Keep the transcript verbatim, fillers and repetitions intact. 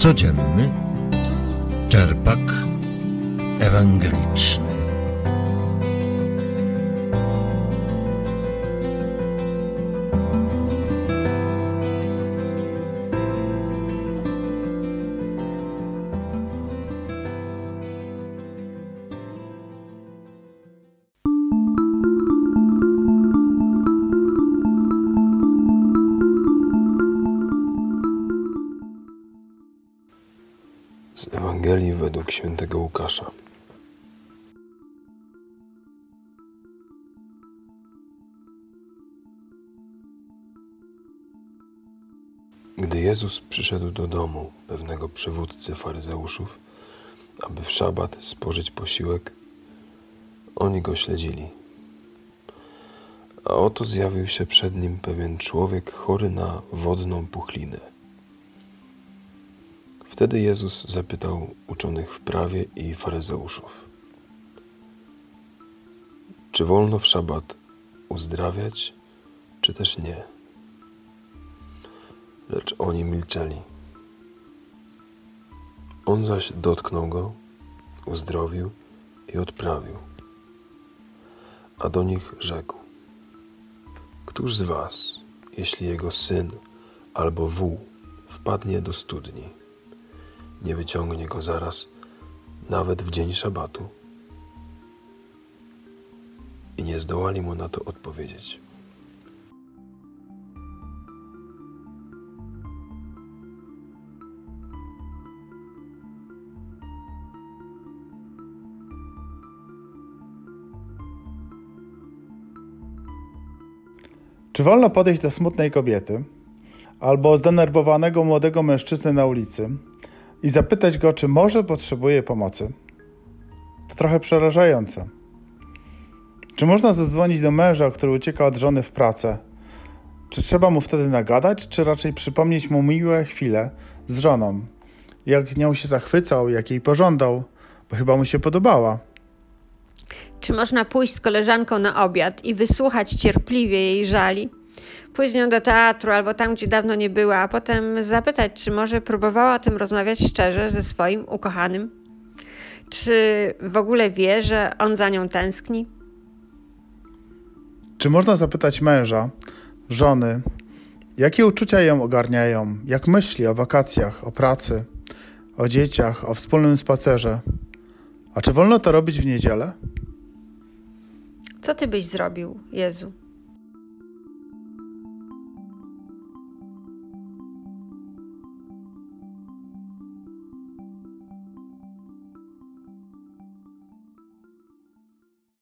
Codzienny czerpak ewangeliczny. Z Ewangelii według świętego Łukasza. Gdy Jezus przyszedł do domu pewnego przywódcy faryzeuszów, aby w szabat spożyć posiłek, oni go śledzili. A oto zjawił się przed nim pewien człowiek chory na wodną puchlinę. Wtedy Jezus zapytał uczonych w prawie i faryzeuszów: czy wolno w szabat uzdrawiać, czy też nie? Lecz oni milczeli. On zaś dotknął go, uzdrowił i odprawił. A do nich rzekł: któż z was, jeśli jego syn albo wół wpadnie do studni, nie wyciągnie go zaraz, nawet w dzień szabatu? I nie zdołali mu na to odpowiedzieć. Czy wolno podejść do smutnej kobiety albo zdenerwowanego młodego mężczyzny na ulicy i zapytać go, czy może potrzebuje pomocy? To trochę przerażające. Czy można zadzwonić do męża, który ucieka od żony w pracę? Czy trzeba mu wtedy nagadać, czy raczej przypomnieć mu miłe chwile z żoną? Jak nią się zachwycał, jak jej pożądał, bo chyba mu się podobała. Czy można pójść z koleżanką na obiad i wysłuchać cierpliwie jej żali? Pójść z nią do teatru albo tam, gdzie dawno nie była, a potem zapytać, czy może próbowała o tym rozmawiać szczerze ze swoim ukochanym? Czy w ogóle wie, że on za nią tęskni? Czy można zapytać męża, żony, jakie uczucia ją ogarniają, jak myśli o wakacjach, o pracy, o dzieciach, o wspólnym spacerze? A czy wolno to robić w niedzielę? Co ty byś zrobił, Jezu?